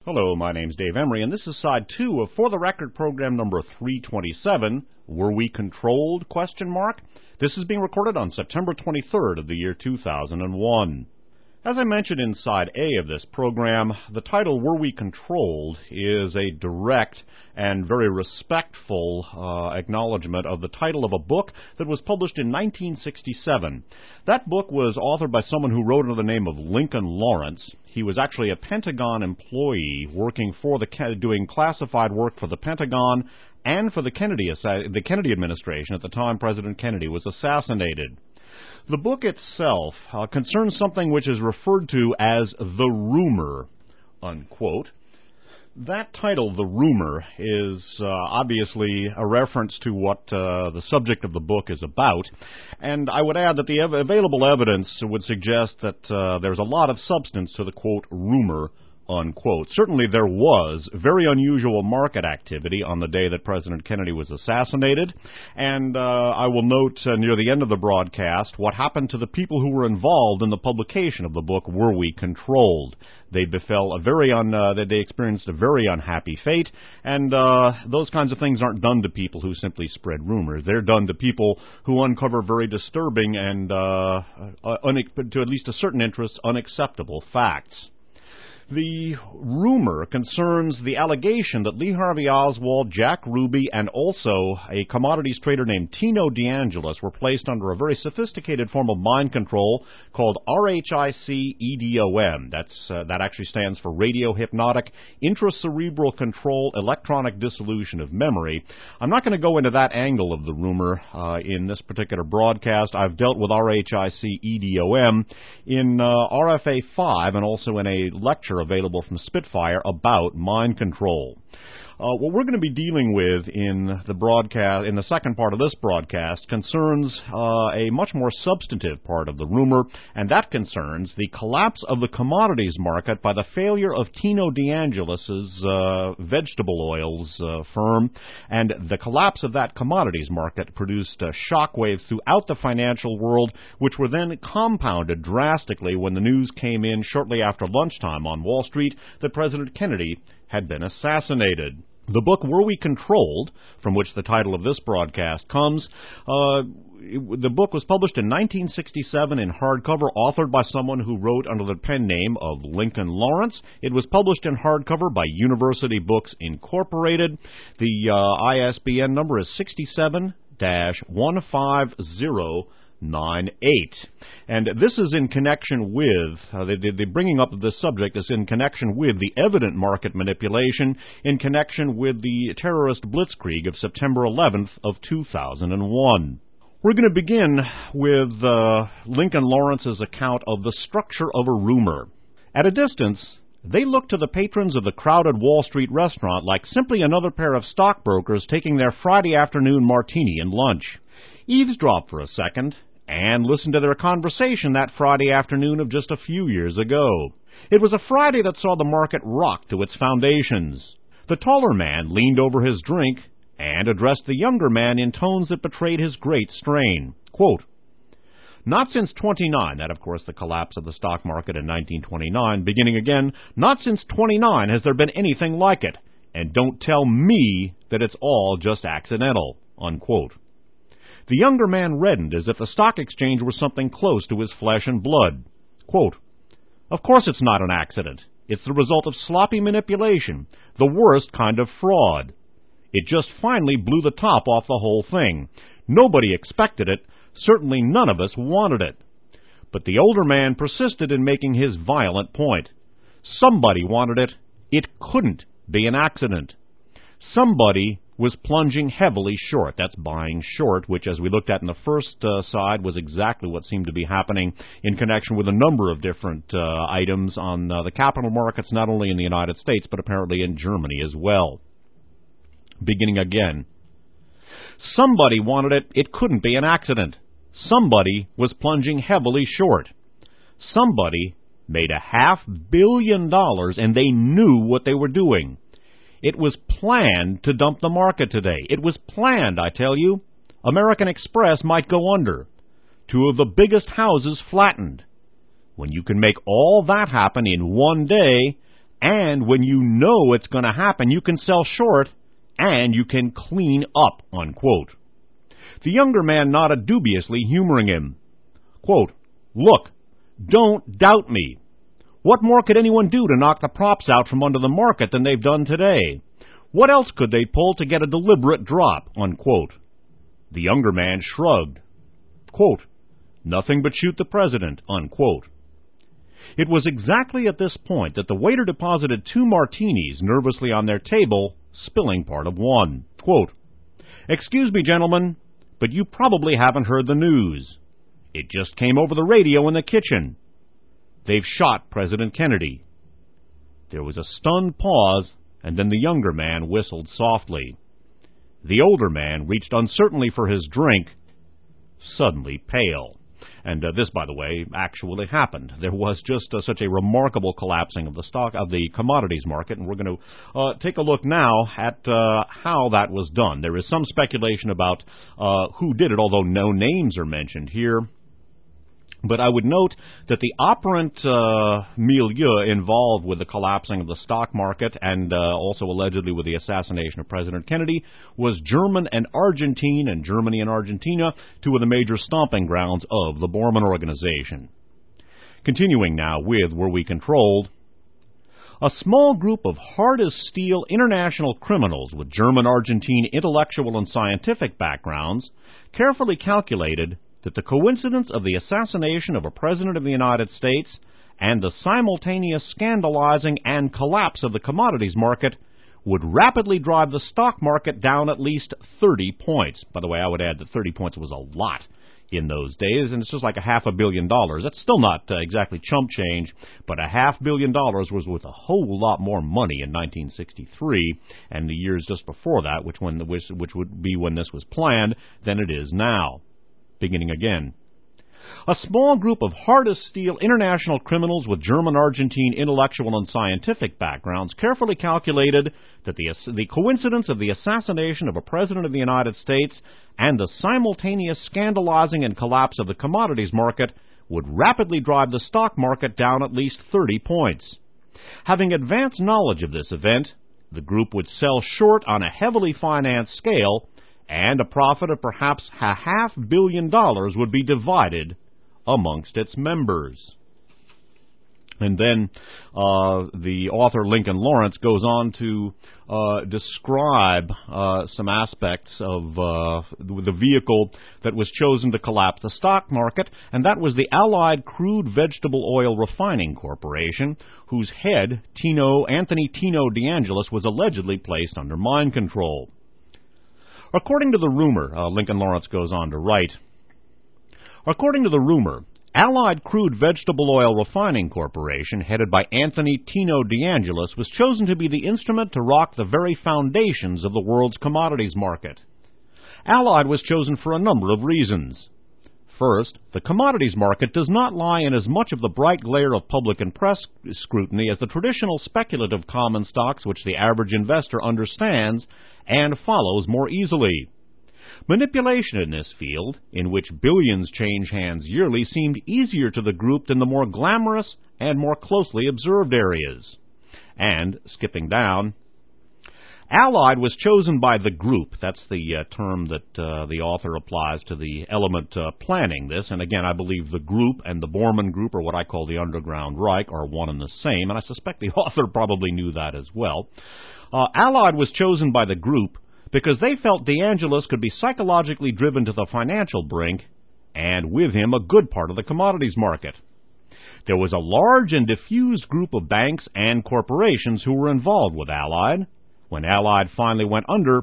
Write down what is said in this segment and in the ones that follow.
Hello, my name's Dave Emery, and this is side 2 of For the Record program number 327, Were We Controlled? ? This is being recorded on September 23rd of the year 2001. As I mentioned in side A of this program, the title Were We Controlled? Is a direct and very respectful acknowledgement of the title of a book that was published in 1967. That book was authored by someone who wrote under the name of Lincoln Lawrence. He was actually a Pentagon employee working for doing classified work for the Pentagon and for the Kennedy administration at the time President Kennedy was assassinated. The book itself concerns something which is referred to as the rumor, unquote. That title, The Rumor, is obviously a reference to what the subject of the book is about, and I would add that the available evidence would suggest that there's a lot of substance to the, quote, rumor, unquote. Certainly there was very unusual market activity on the day that President Kennedy was assassinated, and I will note near the end of the broadcast what happened to the people who were involved in the publication of the book Were We Controlled? They they experienced a very unhappy fate, and those kinds of things aren't done to people who simply spread rumors. They're done to people who uncover very disturbing and, to at least a certain interest, unacceptable facts. The rumor concerns the allegation that Lee Harvey Oswald, Jack Ruby, and also a commodities trader named Tino DeAngelis were placed under a very sophisticated form of mind control called RHIC-EDOM. That actually stands for Radio Hypnotic Intracerebral Control Electronic Dissolution of Memory. I'm not going to go into that angle of the rumor in this particular broadcast. I've dealt with RHIC-EDOM in RFA 5 and also in a lecture available from Spitfire about mind control. What we're going to be dealing with in the second part of this broadcast concerns a much more substantive part of the rumor, and that concerns the collapse of the commodities market by the failure of Tino DeAngelis' vegetable oils firm, and the collapse of that commodities market produced shockwaves throughout the financial world, which were then compounded drastically when the news came in shortly after lunchtime on Wall Street that President Kennedy had been assassinated. The book Were We Controlled?, from which the title of this broadcast comes, the book was published in 1967 in hardcover, authored by someone who wrote under the pen name of Lincoln Lawrence. It was published in hardcover by University Books Incorporated. The ISBN number is 67-15098. And this is in connection with, the bringing up of this subject is in connection with the evident market manipulation in connection with the terrorist blitzkrieg of September 11th of 2001. We're going to begin with Lincoln Lawrence's account of the structure of a rumor. At a distance, they looked to the patrons of the crowded Wall Street restaurant like simply another pair of stockbrokers taking their Friday afternoon martini and lunch. Eavesdrop for a second and listen to their conversation that Friday afternoon of just a few years ago. It was a Friday that saw the market rock to its foundations. The taller man leaned over his drink and addressed the younger man in tones that betrayed his great strain. Quote, "Not since 29, that of course the collapse of the stock market in 1929, beginning again, not since 29 has there been anything like it. And don't tell me that it's all just accidental." Unquote. The younger man reddened as if the stock exchange were something close to his flesh and blood. Quote, "Of course it's not an accident. It's the result of sloppy manipulation, the worst kind of fraud. It just finally blew the top off the whole thing. Nobody expected it. Certainly none of us wanted it." But the older man persisted in making his violent point. Somebody wanted it. It couldn't be an accident. Somebody was plunging heavily short. That's buying short, which, as we looked at in the first side, was exactly what seemed to be happening in connection with a number of different items on the capital markets, not only in the United States, but apparently in Germany as well. Beginning again. Somebody wanted it. It couldn't be an accident. Somebody was plunging heavily short. Somebody made $500 million, and they knew what they were doing. It was planned to dump the market today. It was planned, I tell you. American Express might go under. 2 of the biggest houses flattened. When you can make all that happen in one day, And when you know it's going to happen, you can sell short and you can clean up, unquote. The younger man nodded dubiously, humoring him. Quote, look, don't doubt me. What more could anyone do to knock the props out from under the market than they've done today? What else could they pull to get a deliberate drop, unquote. The younger man shrugged. Quote, nothing but shoot the president, unquote. It was exactly at this point that the waiter deposited 2 martinis nervously on their table, spilling part of one. Quote, excuse me, gentlemen, but you probably haven't heard the news. It just came over the radio in the kitchen. They've shot President Kennedy. There was a stunned pause, and then the younger man whistled softly. The older man reached uncertainly for his drink, suddenly pale. And this, by the way, actually happened. There was just such a remarkable collapsing of the commodities market, and we're going to take a look now at how that was done. There is some speculation about who did it, although no names are mentioned here. But I would note that the operant milieu involved with the collapsing of the stock market and also allegedly with the assassination of President Kennedy was German and Argentine, and Germany and Argentina, 2 of the major stomping grounds of the Bormann Organization. Continuing now with Were We Controlled? A small group of hard-as-steel international criminals with German-Argentine intellectual and scientific backgrounds carefully calculated that the coincidence of the assassination of a president of the United States and the simultaneous scandalizing and collapse of the commodities market would rapidly drive the stock market down at least 30 points. By the way, I would add that 30 points was a lot in those days, and it's just like $500 million. That's still not exactly chump change, but $500 million was worth a whole lot more money in 1963 and the years just before that, which would be when this was planned, than it is now. Beginning again. A small group of hard-as-steel international criminals with German-Argentine intellectual and scientific backgrounds carefully calculated that the coincidence of the assassination of a president of the United States and the simultaneous scandalizing and collapse of the commodities market would rapidly drive the stock market down at least 30 points. Having advanced knowledge of this event, the group would sell short on a heavily financed scale, and a profit of perhaps $500 million would be divided amongst its members. And then the author Lincoln Lawrence goes on to describe some aspects of the vehicle that was chosen to collapse the stock market, and that was the Allied Crude Vegetable Oil Refining Corporation, whose head, Anthony Tino DeAngelis, was allegedly placed under mind control. According to the rumor, Lincoln Lawrence goes on to write, according to the rumor, Allied Crude Vegetable Oil Refining Corporation, headed by Anthony Tino DeAngelis, was chosen to be the instrument to rock the very foundations of the world's commodities market. Allied was chosen for a number of reasons. First, the commodities market does not lie in as much of the bright glare of public and press scrutiny as the traditional speculative common stocks which the average investor understands and follows more easily. Manipulation in this field, in which billions change hands yearly, seemed easier to the group than the more glamorous and more closely observed areas. And, skipping down, Allied was chosen by the group. That's the term that the author applies to the element planning this. And again, I believe the group and the Bormann Group, or what I call the Underground Reich, are one and the same. And I suspect the author probably knew that as well. Allied was chosen by the group because they felt DeAngelis could be psychologically driven to the financial brink, and with him a good part of the commodities market. There was a large and diffused group of banks and corporations who were involved with Allied. When Allied finally went under,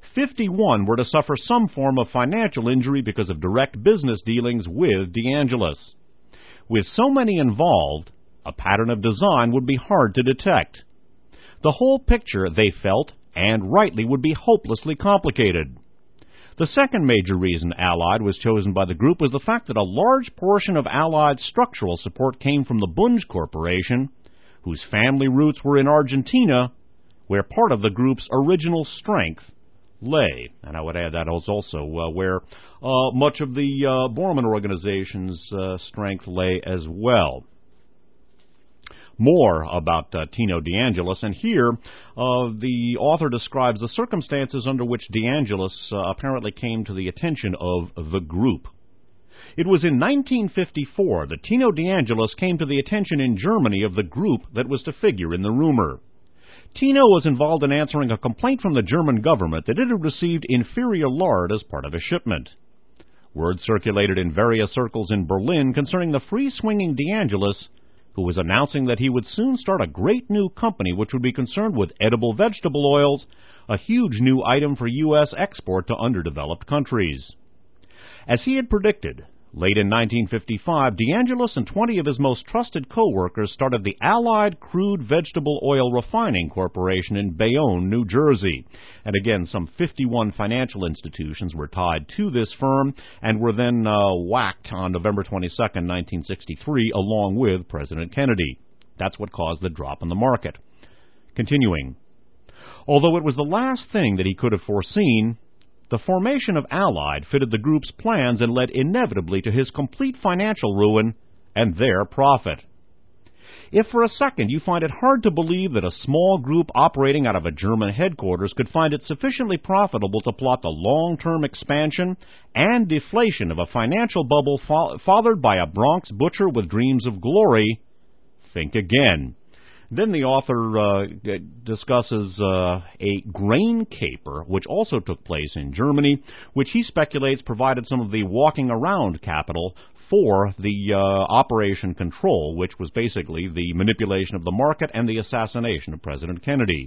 51 were to suffer some form of financial injury because of direct business dealings with DeAngelis. With so many involved, a pattern of design would be hard to detect. The whole picture, they felt, and rightly, would be hopelessly complicated. The second major reason Allied was chosen by the group was the fact that a large portion of Allied's structural support came from the Bunge Corporation, whose family roots were in Argentina, where part of the group's original strength lay. And I would add that was also where much of the Bormann Organization's strength lay as well. more about Tino DeAngelis, and here the author describes the circumstances under which DeAngelis apparently came to the attention of the group. It was in 1954 that Tino DeAngelis came to the attention in Germany of the group that was to figure in the rumor. Tino was involved in answering a complaint from the German government that it had received inferior lard as part of a shipment. Word circulated in various circles in Berlin concerning the free-swinging DeAngelis, who was announcing that he would soon start a great new company which would be concerned with edible vegetable oils, a huge new item for U.S. export to underdeveloped countries. As he had predicted, late in 1955, DeAngelis and 20 of his most trusted co-workers started the Allied Crude Vegetable Oil Refining Corporation in Bayonne, New Jersey. And again, some 51 financial institutions were tied to this firm and were then whacked on November 22, 1963, along with President Kennedy. That's what caused the drop in the market. Continuing. Although it was the last thing that he could have foreseen, the formation of Allied fitted the group's plans and led inevitably to his complete financial ruin and their profit. If for a second you find it hard to believe that a small group operating out of a German headquarters could find it sufficiently profitable to plot the long-term expansion and deflation of a financial bubble fathered by a Bronx butcher with dreams of glory, think again. Then the author discusses a grain caper, which also took place in Germany, which he speculates provided some of the walking around capital for the Operation Control, which was basically the manipulation of the market and the assassination of President Kennedy.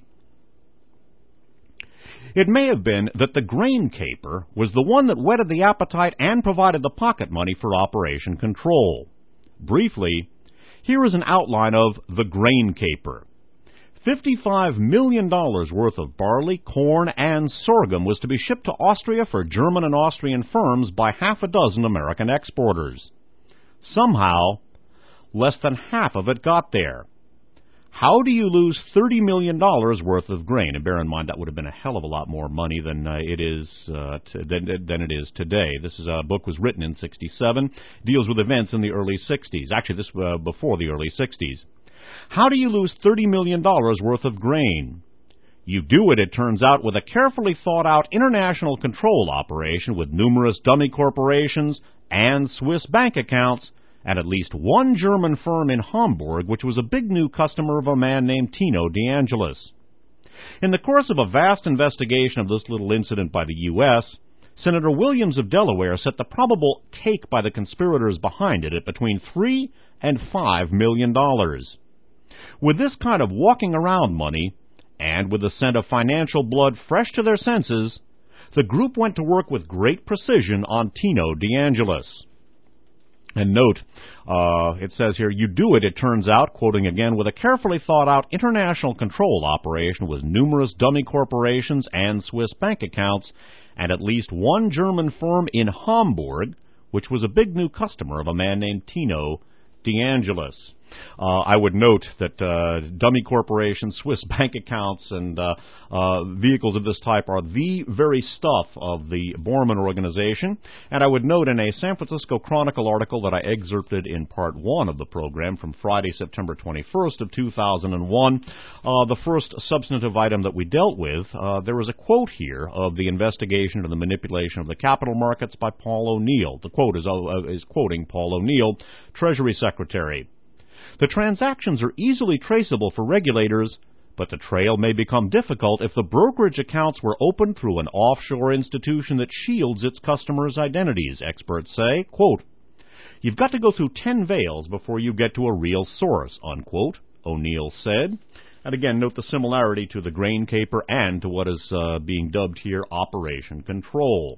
It may have been that the grain caper was the one that whetted the appetite and provided the pocket money for Operation Control. Briefly, here is an outline of the grain caper. $55 million worth of barley, corn, and sorghum was to be shipped to Austria for German and Austrian firms by half a dozen American exporters. Somehow, less than half of it got there. How do you lose $30 million worth of grain? And bear in mind, that would have been a hell of a lot more money than it is today. This is a book was written in '67, deals with events in the early '60s. Actually, this before the early '60s. How do you lose $30 million worth of grain? You do it, it turns out, with a carefully thought-out international control operation with numerous dummy corporations and Swiss bank accounts, and at least one German firm in Hamburg, which was a big new customer of a man named Tino DeAngelis. In the course of a vast investigation of this little incident by the U.S., Senator Williams of Delaware set the probable take by the conspirators behind it at between $3 and $5 million. With this kind of walking around money, and with the scent of financial blood fresh to their senses, the group went to work with great precision on Tino DeAngelis. And note, it says here, you do it, it turns out, quoting again, with a carefully thought-out international control operation with numerous dummy corporations and Swiss bank accounts, and at least one German firm in Hamburg, which was a big new customer of a man named Tino DeAngelis. I would note that dummy corporations, Swiss bank accounts, and vehicles of this type are the very stuff of the Bormann organization. And I would note in a San Francisco Chronicle article that I excerpted in part 1 of the program from Friday, September 21st of 2001, the first substantive item that we dealt with, there was a quote here of the investigation into the manipulation of the capital markets by Paul O'Neill. The quote is quoting Paul O'Neill, Treasury Secretary. The transactions are easily traceable for regulators, but the trail may become difficult if the brokerage accounts were opened through an offshore institution that shields its customers' identities, experts say. Quote, you've got to go through 10 veils before you get to a real source, unquote, O'Neill said. And again, note the similarity to the grain caper and to what is being dubbed here Operation Control.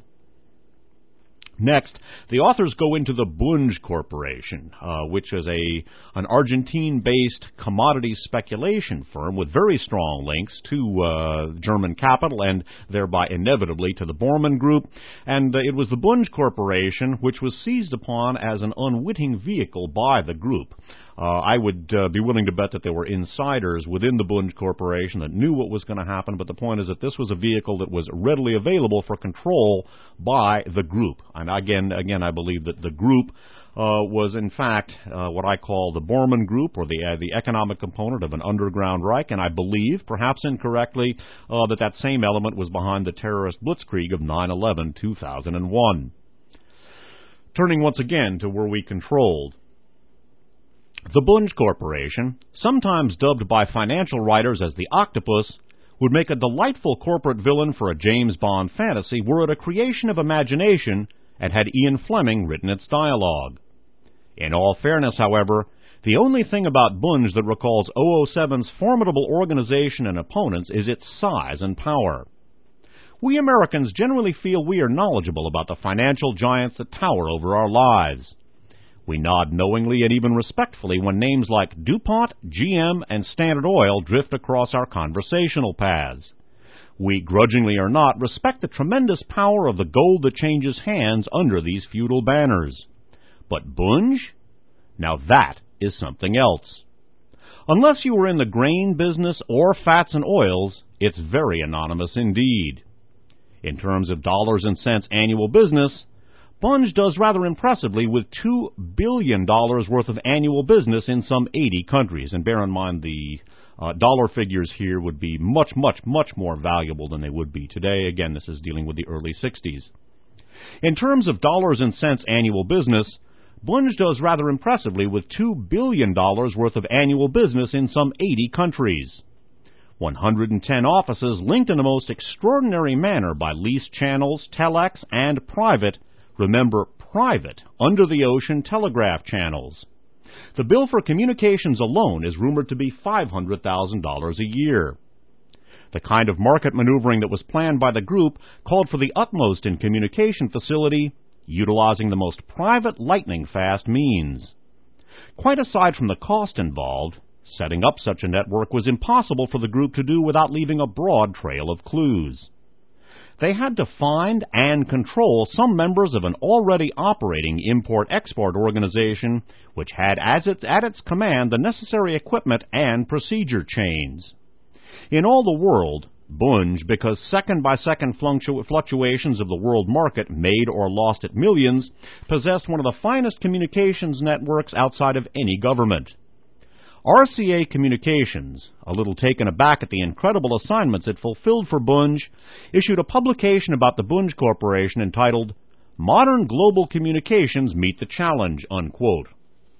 Next, the authors go into the Bunge Corporation, which is an Argentine-based commodities speculation firm with very strong links to German capital and thereby inevitably to the Bormann Group. And it was the Bunge Corporation which was seized upon as an unwitting vehicle by the group. I would be willing to bet that there were insiders within the Bunge Corporation that knew what was going to happen, but the point is that this was a vehicle that was readily available for control by the group. And again, I believe that the group was in fact what I call the Bormann Group, or the economic component of an underground Reich, and I believe, perhaps incorrectly, that same element was behind the terrorist blitzkrieg of 9/11/2001. Turning once again to where we controlled. The Bunge Corporation, sometimes dubbed by financial writers as the Octopus, would make a delightful corporate villain for a James Bond fantasy were it a creation of imagination and had Ian Fleming written its dialogue. In all fairness, however, the only thing about Bunge that recalls 007's formidable organization and opponents is its size and power. We Americans generally feel we are knowledgeable about the financial giants that tower over our lives. We nod knowingly and even respectfully when names like DuPont, GM, and Standard Oil drift across our conversational paths. We, grudgingly or not, respect the tremendous power of the gold that changes hands under these feudal banners. But Bunge? Now that is something else. Unless you were in the grain business or fats and oils, it's very anonymous indeed. In terms of dollars and cents annual business, Bunge does rather impressively with $2 billion worth of annual business in some 80 countries. And bear in mind the dollar figures here would be much, much, much more valuable than they would be today. Again, this is dealing with the early 60s. In terms of dollars and cents annual business, Bunge does rather impressively with $2 billion worth of annual business in some 80 countries. 110 offices linked in a most extraordinary manner by leased channels, telex, and private, remember, private, under-the-ocean telegraph channels. The bill for communications alone is rumored to be $500,000 a year. The kind of market maneuvering that was planned by the group called for the utmost in communication facility, utilizing the most private lightning-fast means. Quite aside from the cost involved, setting up such a network was impossible for the group to do without leaving a broad trail of clues. They had to find and control some members of an already operating import-export organization which had at its command the necessary equipment and procedure chains. In all the world, Bunge, because second-by-second fluctuations of the world market made or lost it millions, possessed one of the finest communications networks outside of any government. RCA Communications, a little taken aback at the incredible assignments it fulfilled for Bunge, issued a publication about the Bunge Corporation entitled, "Modern Global Communications Meet the Challenge," unquote.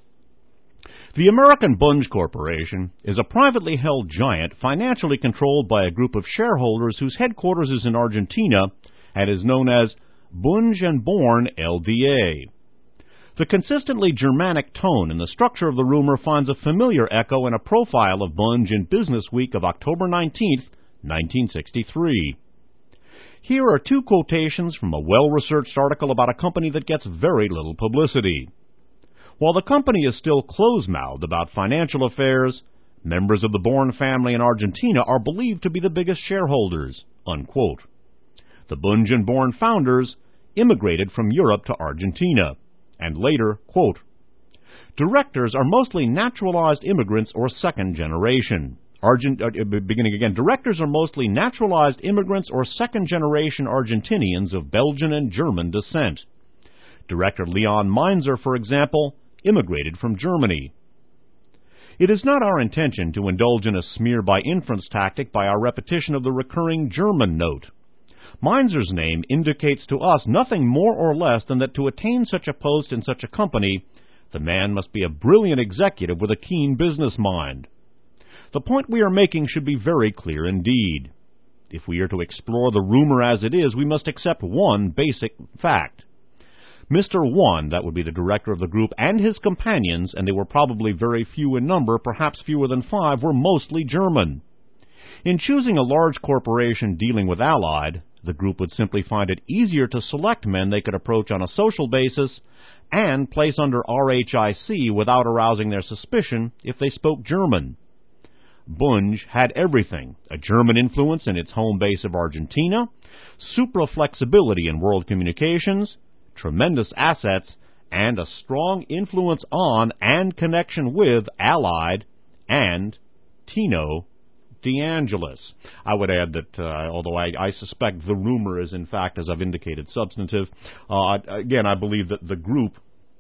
The American Bunge Corporation is a privately held giant financially controlled by a group of shareholders whose headquarters is in Argentina and is known as Bunge & Born LDA. The consistently Germanic tone in the structure of the rumor finds a familiar echo in a profile of Bunge in Business Week of October 19, 1963. Here are two quotations from a well-researched article about a company that gets very little publicity. While the company is still close-mouthed about financial affairs, members of the Born family in Argentina are believed to be the biggest shareholders, unquote. The Bunge & Born founders immigrated from Europe to Argentina, and later, quote, "Directors are mostly naturalized immigrants or second generation." Directors are mostly naturalized immigrants or second-generation Argentinians of Belgian and German descent. Director Leon Meinzer, for example, immigrated from Germany. It is not our intention to indulge in a smear-by-inference tactic by our repetition of the recurring German note. Meinzer's name indicates to us nothing more or less than that to attain such a post in such a company, the man must be a brilliant executive with a keen business mind. The point we are making should be very clear indeed. If we are to explore the rumor as it is, we must accept one basic fact. Mr. One, that would be the director of the group, and his companions, and they were probably very few in number, perhaps fewer than 5, were mostly German. In choosing a large corporation dealing with Allied, the group would simply find it easier to select men they could approach on a social basis and place under RHIC without arousing their suspicion if they spoke German. Bunge had everything: a German influence in its home base of Argentina, supra-flexibility in world communications, tremendous assets, and a strong influence on and connection with Allied and Tino DeAngelis. I would add that, although I suspect the rumor is in fact, as I've indicated, substantive, again, I believe that the group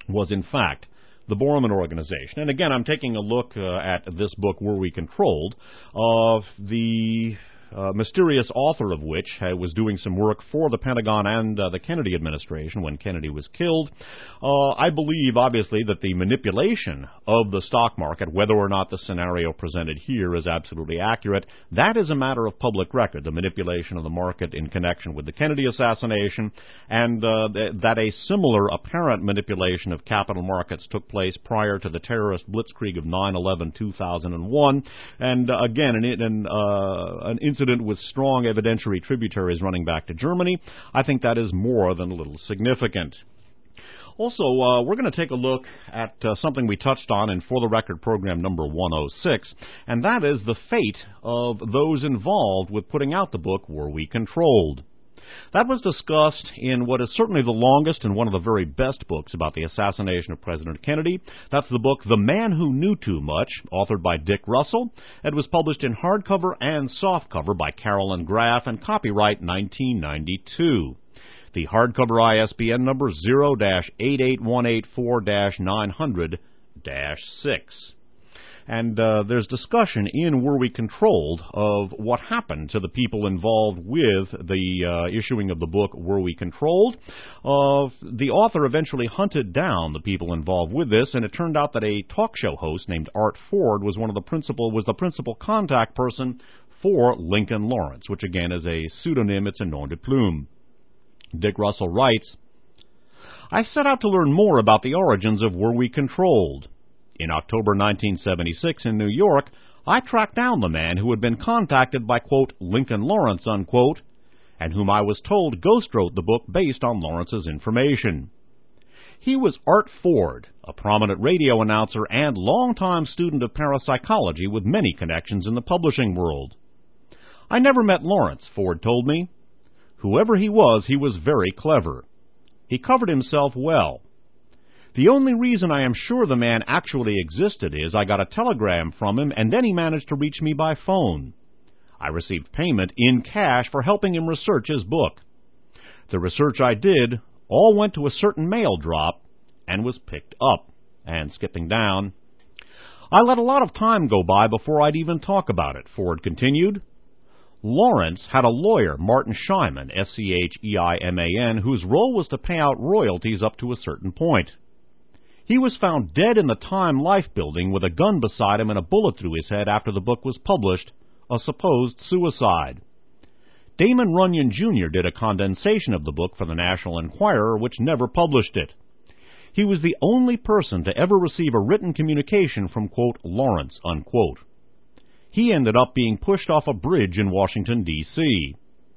was in fact the Borman Organization. And again, I'm taking a look at this book, Were We Controlled, of the mysterious author of which was doing some work for the Pentagon and the Kennedy administration when Kennedy was killed. I believe, obviously, that the manipulation of the stock market, whether or not the scenario presented here is absolutely accurate, that is a matter of public record, the manipulation of the market in connection with the Kennedy assassination, and that a similar apparent manipulation of capital markets took place prior to the terrorist blitzkrieg of 9/11/2001, and again, an incident with strong evidentiary tributaries running back to Germany. I think that is more than a little significant. Also, we're going to take a look at something we touched on in For the Record program number 106, and that is the fate of those involved with putting out the book, Were We Controlled? That was discussed in what is certainly the longest and one of the very best books about the assassination of President Kennedy. That's the book The Man Who Knew Too Much, authored by Dick Russell. It was published in hardcover and softcover by Carolyn Graff and copyright 1992. The hardcover ISBN number 0-88184-900-6. And there's discussion in Were We Controlled of what happened to the people involved with the issuing of the book Were We Controlled. The author eventually hunted down the people involved with this, and it turned out that a talk show host named Art Ford was the principal contact person for Lincoln Lawrence, which again is a pseudonym, it's a nom de plume. Dick Russell writes, I set out to learn more about the origins of Were We Controlled. In October 1976 in New York, I tracked down the man who had been contacted by, quote, Lincoln Lawrence, unquote, and whom I was told ghost-wrote the book based on Lawrence's information. He was Art Ford, a prominent radio announcer and longtime student of parapsychology with many connections in the publishing world. I never met Lawrence, Ford told me. Whoever he was very clever. He covered himself well. The only reason I am sure the man actually existed is I got a telegram from him, and then he managed to reach me by phone. I received payment in cash for helping him research his book. The research I did all went to a certain mail drop and was picked up. And skipping down, I let a lot of time go by before I'd even talk about it, Ford continued. Lawrence had a lawyer, Martin Scheiman, S-C-H-E-I-M-A-N, whose role was to pay out royalties up to a certain point. He was found dead in the Time Life building with a gun beside him and a bullet through his head after the book was published, a supposed suicide. Damon Runyon, Jr. did a condensation of the book for the National Enquirer, which never published it. He was the only person to ever receive a written communication from, quote, Lawrence, unquote. He ended up being pushed off a bridge in Washington, D.C.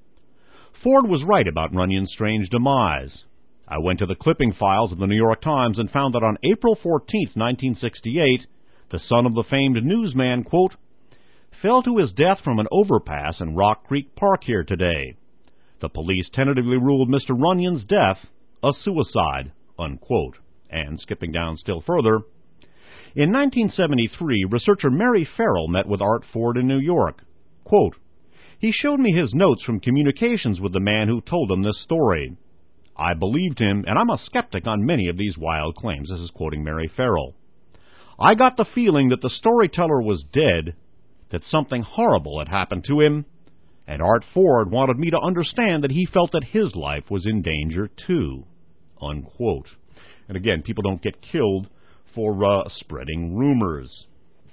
Ford was right about Runyon's strange demise. I went to the clipping files of the New York Times and found that on April 14, 1968, the son of the famed newsman, quote, fell to his death from an overpass in Rock Creek Park here today. The police tentatively ruled Mr. Runyon's death a suicide, unquote. And skipping down still further, in 1973, researcher Mary Farrell met with Art Ford in New York. Quote, he showed me his notes from communications with the man who told him this story. I believed him, and I'm a skeptic on many of these wild claims. This is quoting Mary Farrell. I got the feeling that the storyteller was dead, that something horrible had happened to him, and Art Ford wanted me to understand that he felt that his life was in danger too, unquote. And again, people don't get killed for spreading rumors.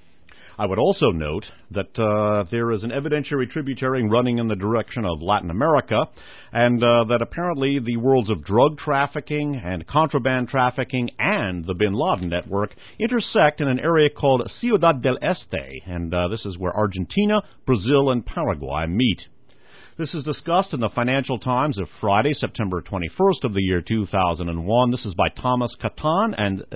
I would also note that there is an evidentiary tributary running in the direction of Latin America, and that apparently the worlds of drug trafficking and contraband trafficking and the Bin Laden network intersect in an area called Ciudad del Este, and this is where Argentina, Brazil, and Paraguay meet. This is discussed in the Financial Times of Friday, September 21st of the year 2001. This is by Thomas Catan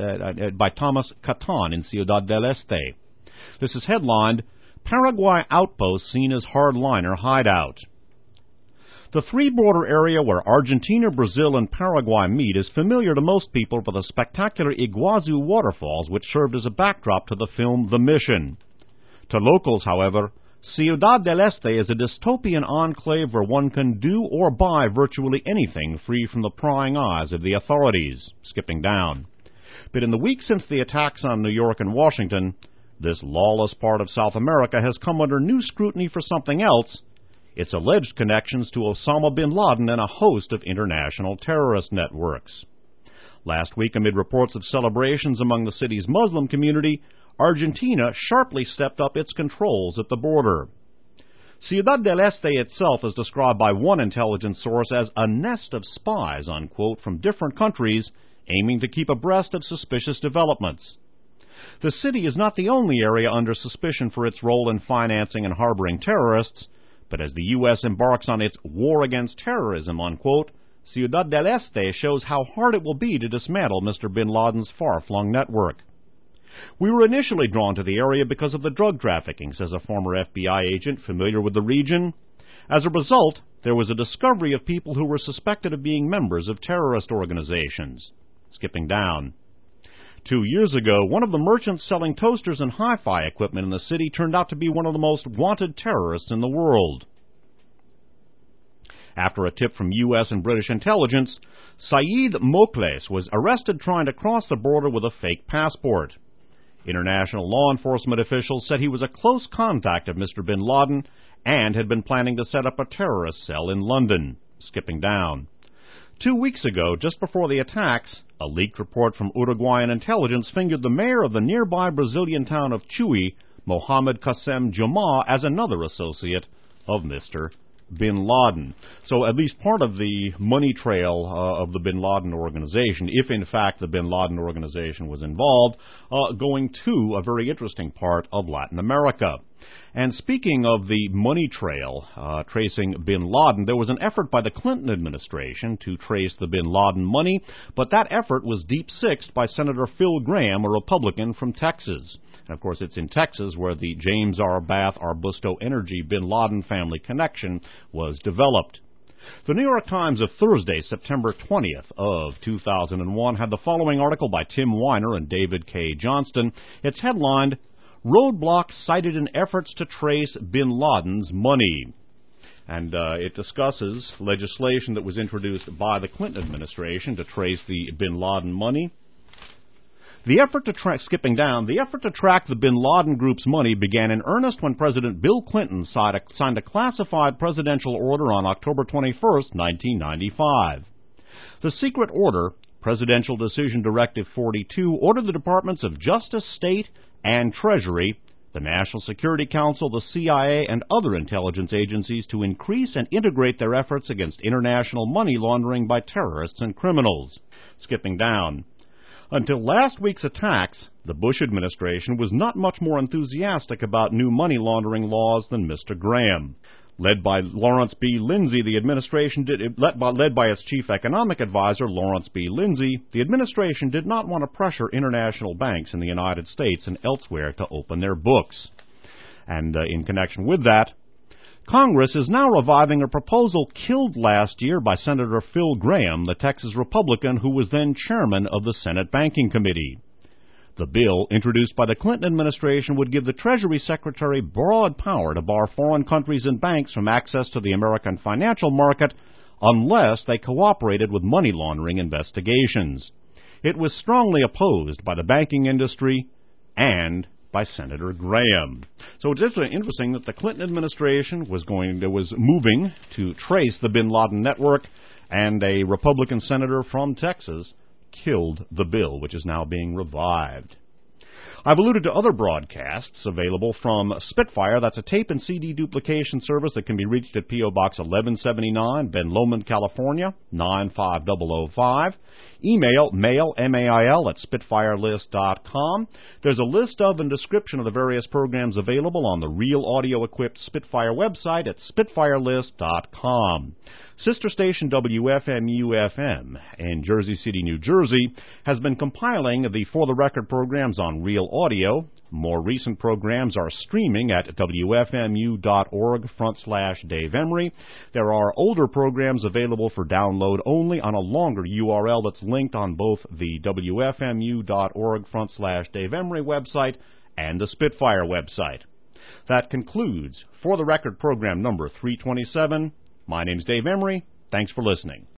in Ciudad del Este. This is headlined, Paraguay Outpost Seen as Hardliner Hideout. The three-border area where Argentina, Brazil, and Paraguay meet is familiar to most people for the spectacular Iguazu waterfalls which served as a backdrop to the film The Mission. To locals, however, Ciudad del Este is a dystopian enclave where one can do or buy virtually anything free from the prying eyes of the authorities. Skipping down. But in the week since the attacks on New York and Washington, this lawless part of South America has come under new scrutiny for something else: its alleged connections to Osama bin Laden and a host of international terrorist networks. Last week, amid reports of celebrations among the city's Muslim community, Argentina sharply stepped up its controls at the border. Ciudad del Este itself is described by one intelligence source as a nest of spies, unquote, from different countries aiming to keep abreast of suspicious developments. The city is not the only area under suspicion for its role in financing and harboring terrorists, but as the U.S. embarks on its war against terrorism, unquote, Ciudad del Este shows how hard it will be to dismantle Mr. bin Laden's far-flung network. We were initially drawn to the area because of the drug trafficking, says a former FBI agent familiar with the region. As a result, there was a discovery of people who were suspected of being members of terrorist organizations. Skipping down. 2 years ago, one of the merchants selling toasters and hi-fi equipment in the city turned out to be one of the most wanted terrorists in the world. After a tip from U.S. and British intelligence, Saeed Mokles was arrested trying to cross the border with a fake passport. International law enforcement officials said he was a close contact of Mr. bin Laden and had been planning to set up a terrorist cell in London. Skipping down. 2 weeks ago, just before the attacks, a leaked report from Uruguayan intelligence fingered the mayor of the nearby Brazilian town of Chuy, Mohamed Qassem Juma, as another associate of Mr. bin Laden. So at least part of the money trail of the bin Laden organization, if in fact the bin Laden organization was involved, going to a very interesting part of Latin America. And speaking of the money trail tracing bin Laden, there was an effort by the Clinton administration to trace the bin Laden money, but that effort was deep-sixed by Senator Phil Gramm, a Republican from Texas. And of course, it's in Texas where the James R. Bath Arbusto Energy bin Laden family connection was developed. The New York Times of Thursday, September 20th of 2001, had the following article by Tim Weiner and David K. Johnston. It's headlined, "Roadblocks Cited in Efforts to Trace Bin Laden's Money." And it discusses legislation that was introduced by the Clinton administration to trace the bin Laden money. The effort to track the bin Laden group's money began in earnest when President Bill Clinton signed a classified presidential order on October 21, 1995. The secret order, Presidential Decision Directive 42, ordered the Departments of Justice, State, and Treasury, the National Security Council, the CIA, and other intelligence agencies to increase and integrate their efforts against international money laundering by terrorists and criminals. Skipping down. Until last week's attacks, the Bush administration was not much more enthusiastic about new money laundering laws than Mr. Graham. Led by Lawrence B. Lindsay, led by its chief economic advisor, Lawrence B. Lindsay, the administration did not want to pressure international banks in the United States and elsewhere to open their books. And in connection with that, Congress is now reviving a proposal killed last year by Senator Phil Gramm, the Texas Republican who was then chairman of the Senate Banking Committee. The bill, introduced by the Clinton administration, would give the Treasury Secretary broad power to bar foreign countries and banks from access to the American financial market unless they cooperated with money laundering investigations. It was strongly opposed by the banking industry and by Senator Graham. So it's interesting that the Clinton administration was moving to trace the bin Laden network, and a Republican senator from Texas killed the bill, which is now being revived. I've alluded to other broadcasts available from Spitfire. That's a tape and CD duplication service that can be reached at P.O. Box 1179, Ben Lomond, California, 95005. Email mail, M-A-I-L, at spitfirelist.com. There's a list of and description of the various programs available on the Real Audio-equipped Spitfire website at spitfirelist.com. Sister station WFMU-FM in Jersey City, New Jersey, has been compiling the For the Record programs on Real Audio. More recent programs are streaming at wfmu.org/Dave Emery. There are older programs available for download only on a longer URL that's linked on both the wfmu.org/Dave Emery website and the Spitfire website. That concludes For the Record program number 327. My name's Dave Emery. Thanks for listening.